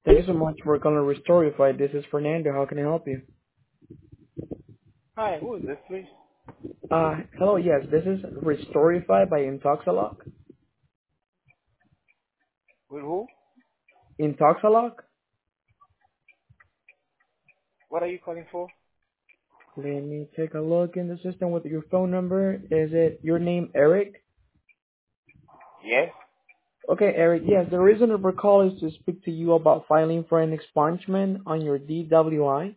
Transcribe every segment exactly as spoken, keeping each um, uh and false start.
Thank you so much for calling Restorify. This is Fernando. How can I help you? Hi, who is this, please? Uh, hello, yes, this is Restorify by Intoxalock. With who? Intoxalock? What are you calling for? Let me take a look in the system with your phone number. Is it your name, Eric? Yes. Okay, Eric, yes, the reason of our call is to speak to you about filing for an expungement on your D W I.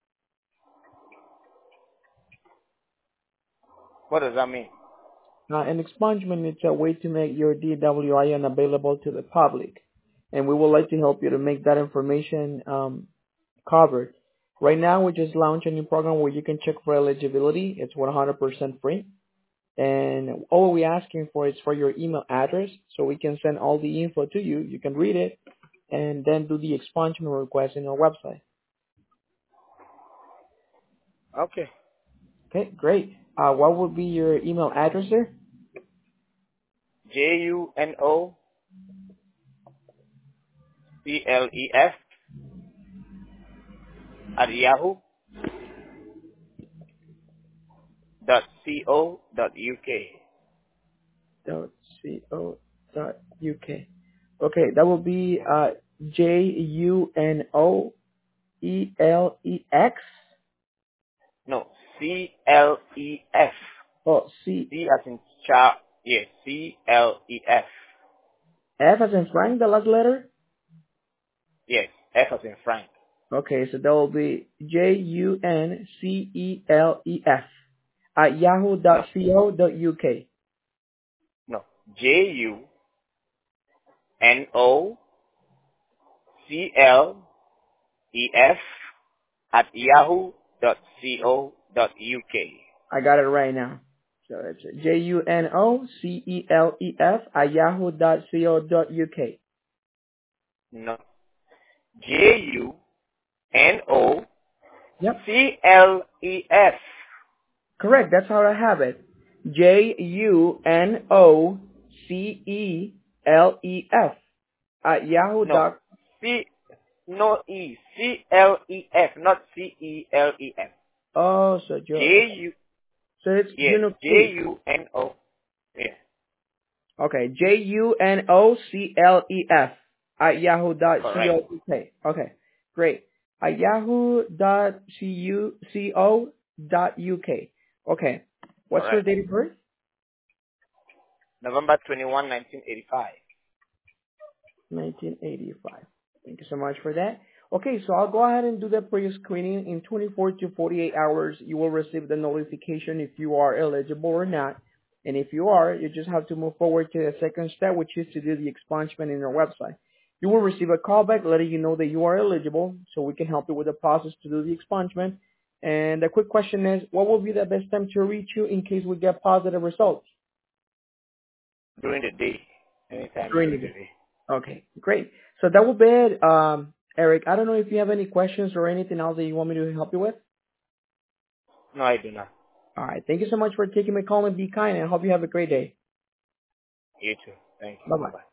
What does that mean? Uh, an expungement is a way to make your D W I unavailable to the public, and we would like to help you to make that information um, covered. Right now, we just launched a new program where you can check for eligibility. It's one hundred percent free, and all we're asking for is for your email address, so we can send all the info to you. You can read it, and then do the expungement request in our website. Okay. Okay, great. Uh, what would be your email address there? J U N O C L E F at yahoo dot co dot uk. Dot co dot uk. Okay, that will be uh, J U N O E L E X. No, C L E F. Oh, C C as in char. Yes, C L E F. F as in Frank, the last letter. Yes, F as in Frank. Okay, so that will be J U N C E L E F at yahoo No, dot co dot uk. no. J U N O C L E F at yahoo dot co dot uk. I got it right now. So it's J U N O C E L E F at yahoo dot co dot uk. No. J U N O Yep, C L E F. correct. That's how I have it. J U N O C E L E F at yahoo No. dot. C, no E. C L E F, not C E L E F. Oh, so you J U, so it's yes, J Unoclear. U N O. Yes, Okay, J U N O C L E F at yahoo dot correct. co. Okay, okay, great. At yahoo dot co dot uk. Okay, what's your Correct. date of birth? November twenty-first, nineteen eighty-five. nineteen eighty-five. Thank you so much for that. Okay, so I'll go ahead and do the pre-screening. In twenty-four to forty-eight hours, you will receive the notification if you are eligible or not. And if you are, you just have to move forward to the second step, which is to do the expungement in our website. You will receive a callback letting you know that you are eligible, so we can help you with the process to do the expungement. And the quick question is, what will be the best time to reach you in case we get positive results? During the day. Anytime During the during the day. day. Okay, great. So that will be it, um, Eric. I don't know if you have any questions or anything else that you want me to help you with. No, I do not. All right. Thank you so much for taking my call and be kind. And I hope you have a great day. You too. Thank you. Bye bye. Bye-bye.